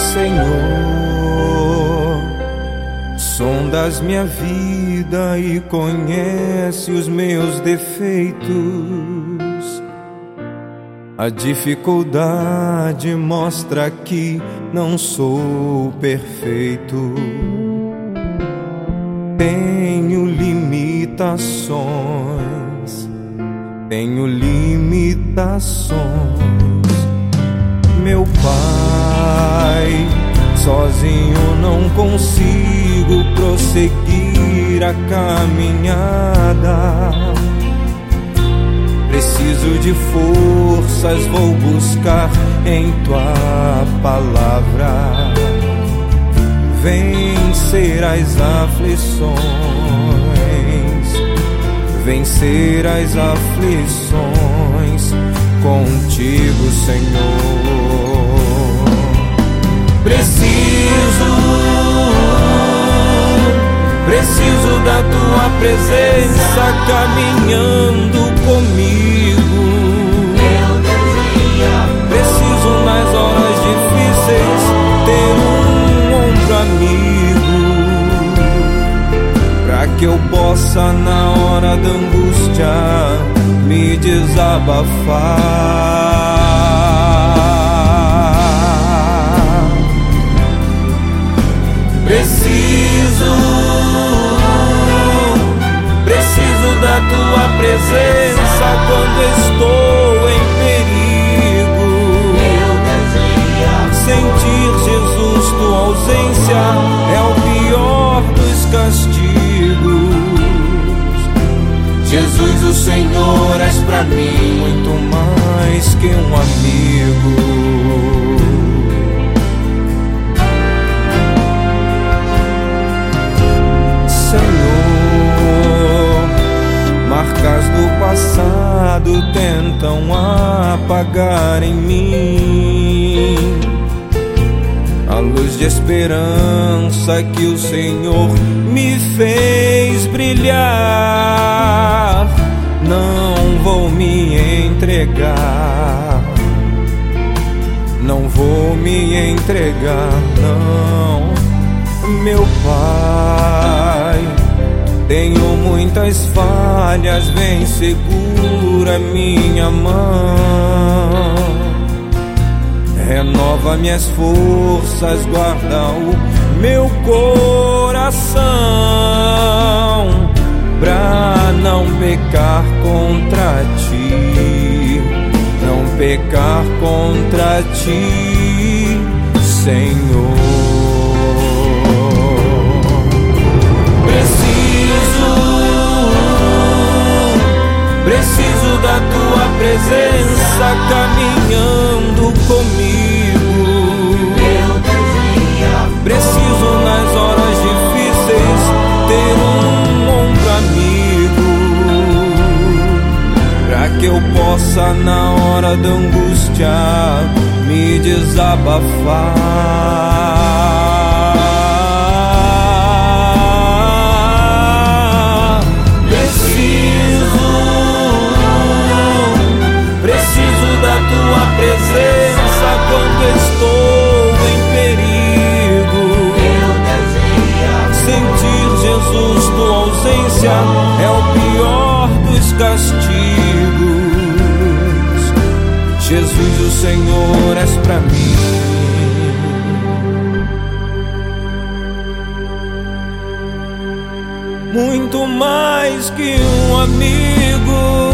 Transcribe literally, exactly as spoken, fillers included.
Senhor, sondas minha vida e conhece os meus defeitos. A dificuldade mostra que não sou perfeito. Tenho limitações, tenho limitações. Meu Pai, sozinho não consigo prosseguir a caminhada. Preciso de forças, vou buscar em Tua palavra. Vencer as aflições, vencer as aflições contigo, Senhor. Preciso, preciso da Tua presença caminhando comigo. Preciso nas horas difíceis ter um ombro amigo, pra que eu possa na hora da angústia me desabafar. Preciso, preciso da Tua presença quando estou em perigo. Sentir, Jesus, Tua ausência é o pior dos castigos. Jesus, o Senhor, és pra mim muito mais que um amigo. Marcas do passado tentam apagar em mim a luz de esperança que o Senhor me fez brilhar. Não vou me entregar, não vou me entregar, não. Meu Pai, tenho muitas falhas, vem segura minha mão. Renova minhas forças, guarda o meu coração, pra não pecar contra Ti, não pecar contra Ti, Senhor. Preciso da Tua presença caminhando comigo. Preciso nas horas difíceis ter um ombro amigo, pra que eu possa na hora da angústia me desabafar. Preciso da Tua presença quando estou em perigo. Sentir, Jesus, Tua ausência é o pior dos castigos. Jesus, o Senhor, és pra mim muito mais que um amigo.